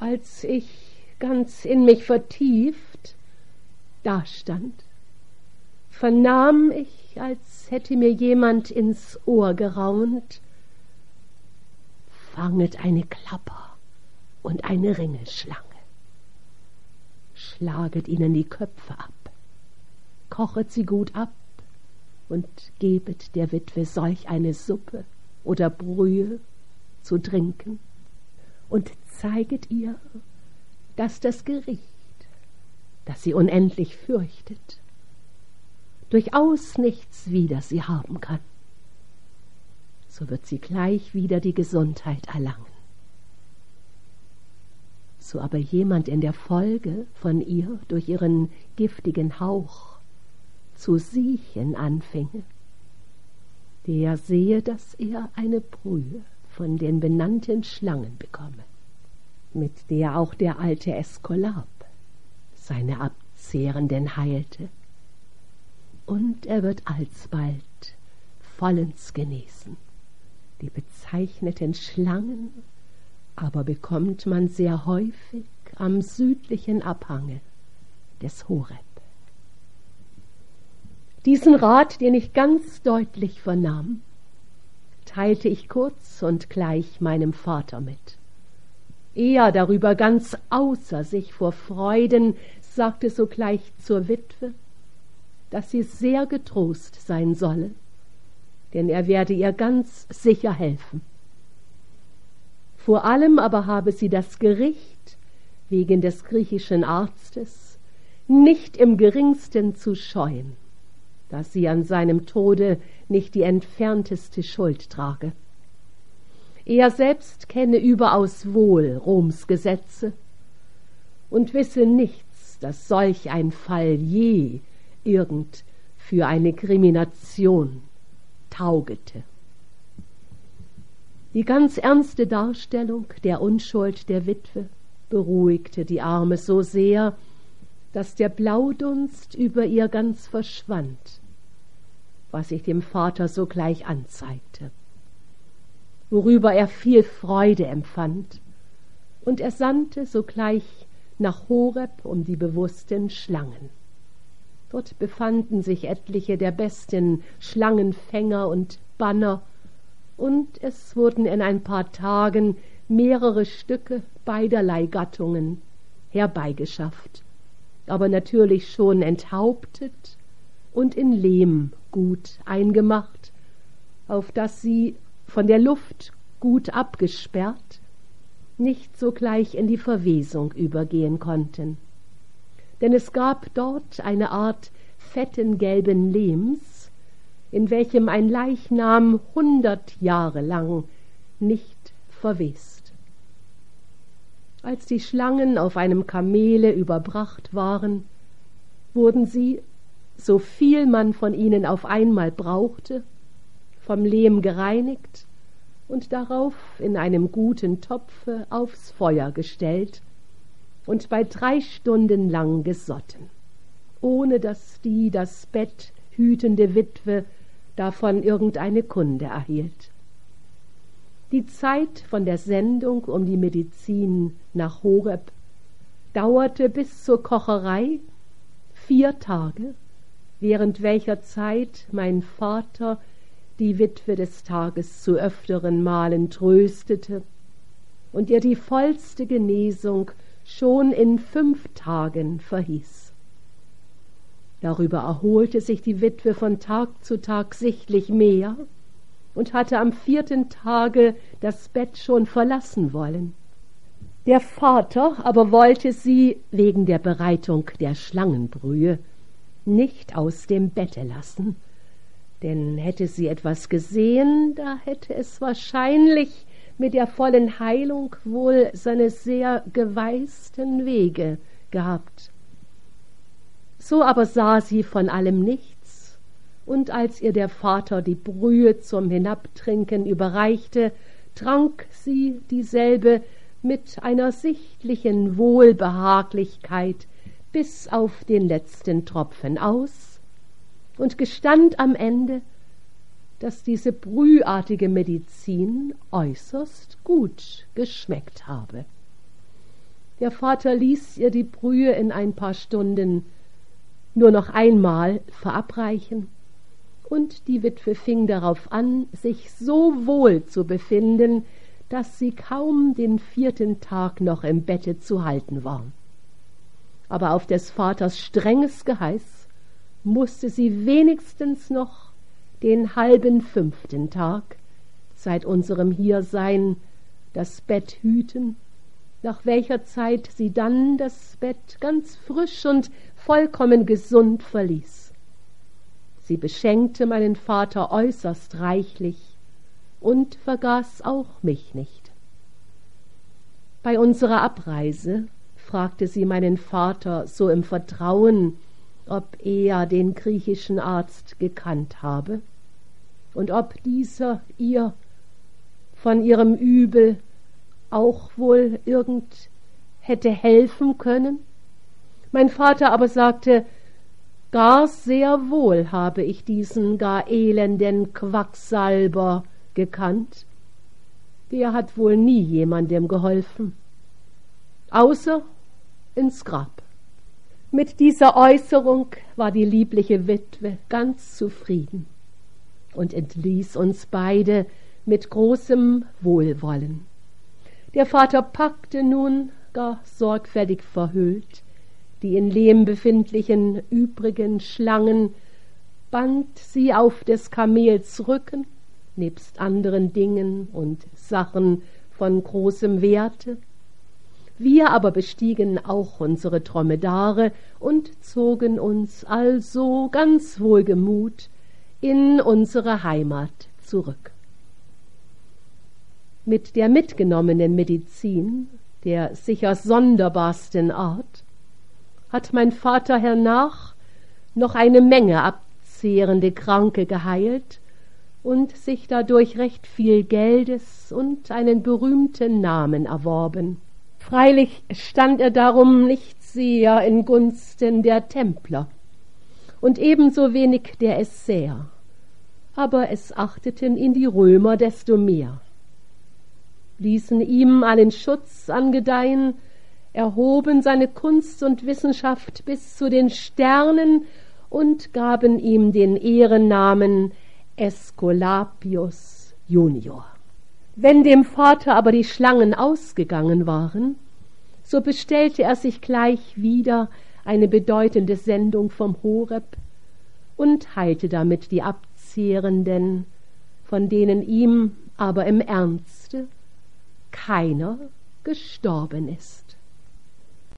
Als ich ganz in mich vertieft dastand, vernahm ich, als hätte mir jemand ins Ohr geraunt: Fanget eine Klapper und eine Ringelschlange, schlaget ihnen die Köpfe ab, kochet sie gut ab und gebet der Witwe solch eine Suppe oder Brühe zu trinken und zeiget ihr, dass das Gericht, das sie unendlich fürchtet, durchaus nichts wider sie haben kann. So wird sie gleich wieder die Gesundheit erlangen. So aber jemand in der Folge von ihr durch ihren giftigen Hauch zu siechen anfinge, der sehe, dass er eine Brühe von den benannten Schlangen bekomme, mit der auch der alte Äskulap seine Abzehrenden heilte, und er wird alsbald vollends genesen. Die bezeichneten Schlangen aber bekommt man sehr häufig am südlichen Abhange des Horeb. Diesen Rat, den ich ganz deutlich vernahm, teilte ich kurz und gleich meinem Vater mit. Er darüber ganz außer sich vor Freuden sagte sogleich zur Witwe, dass sie sehr getrost sein solle, denn er werde ihr ganz sicher helfen. Vor allem aber habe sie das Gericht wegen des griechischen Arztes nicht im geringsten zu scheuen, dass sie an seinem Tode nicht die entfernteste Schuld trage. Er selbst kenne überaus wohl Roms Gesetze und wisse nichts, dass solch ein Fall je irgend für eine Krimination taugete. Die ganz ernste Darstellung der Unschuld der Witwe beruhigte die Arme so sehr, dass der Blaudunst über ihr ganz verschwand, was ich dem Vater sogleich anzeigte, worüber er viel Freude empfand, und er sandte sogleich nach Horeb um die bewussten Schlangen. Dort befanden sich etliche der besten Schlangenfänger und Banner, und es wurden in ein paar Tagen mehrere Stücke beiderlei Gattungen herbeigeschafft, aber natürlich schon enthauptet und in Lehm gut eingemacht, auf dass sie, von der Luft gut abgesperrt, nicht sogleich in die Verwesung übergehen konnten. Denn es gab dort eine Art fetten gelben Lehms, in welchem ein Leichnam 100 Jahre lang nicht verwest. Als die Schlangen auf einem Kamele überbracht waren, wurden sie, so viel man von ihnen auf einmal brauchte, vom Lehm gereinigt und darauf in einem guten Topfe aufs Feuer gestellt und bei 3 Stunden lang gesotten, ohne dass die das Bett hütende Witwe davon irgendeine Kunde erhielt. Die Zeit von der Sendung um die Medizin nach Horeb dauerte bis zur Kocherei 4 Tage, während welcher Zeit mein Vater die Witwe des Tages zu öfteren Malen tröstete und ihr die vollste Genesung schon in 5 Tagen verhieß. Darüber erholte sich die Witwe von Tag zu Tag sichtlich mehr und hatte am 4. Tage das Bett schon verlassen wollen. Der Vater aber wollte sie wegen der Bereitung der Schlangenbrühe nicht aus dem Bette lassen, denn hätte sie etwas gesehen, da hätte es wahrscheinlich mit der vollen Heilung wohl seine sehr geweißten Wege gehabt. So aber sah sie von allem nichts, und als ihr der Vater die Brühe zum Hinabtrinken überreichte, trank sie dieselbe mit einer sichtlichen Wohlbehaglichkeit bis auf den letzten Tropfen aus und gestand am Ende, dass diese brühartige Medizin äußerst gut geschmeckt habe. Der Vater ließ ihr die Brühe in ein paar Stunden nur noch einmal verabreichen, und die Witwe fing darauf an, sich so wohl zu befinden, dass sie kaum den 4. Tag noch im Bette zu halten war. Aber auf des Vaters strenges Geheiß mußte sie wenigstens noch den halben 5. Tag seit unserem Hiersein das Bett hüten, nach welcher Zeit sie dann das Bett ganz frisch und vollkommen gesund verließ. Sie beschenkte meinen Vater äußerst reichlich und vergaß auch mich nicht. Bei unserer Abreise fragte sie meinen Vater so im Vertrauen, ob er den griechischen Arzt gekannt habe und ob dieser ihr von ihrem Übel auch wohl irgend hätte helfen können. Mein Vater aber sagte, gar sehr wohl habe ich diesen gar elenden Quacksalber gekannt. Der hat wohl nie jemandem geholfen, außer ins Grab. Mit dieser Äußerung war die liebliche Witwe ganz zufrieden und entließ uns beide mit großem Wohlwollen. Der Vater packte nun, gar sorgfältig verhüllt, die in Lehm befindlichen übrigen Schlangen, band sie auf des Kamels Rücken, nebst anderen Dingen und Sachen von großem Werte. Wir aber bestiegen auch unsere Dromedare und zogen uns also ganz wohlgemut in unsere Heimat zurück. Mit der mitgenommenen Medizin, der sicher sonderbarsten Art, hat mein Vater hernach noch eine Menge abzehrende Kranke geheilt und sich dadurch recht viel Geldes und einen berühmten Namen erworben. Freilich stand er darum nicht sehr in Gunsten der Templer und ebenso wenig der Essäer, aber es achteten ihn die Römer desto mehr, ließen ihm allen Schutz angedeihen, erhoben seine Kunst und Wissenschaft bis zu den Sternen und gaben ihm den Ehrennamen Aesculapius Junior. Wenn dem Vater aber die Schlangen ausgegangen waren, so bestellte er sich gleich wieder eine bedeutende Sendung vom Horeb und heilte damit die Abzehrenden, von denen ihm aber im Ernste keiner gestorben ist.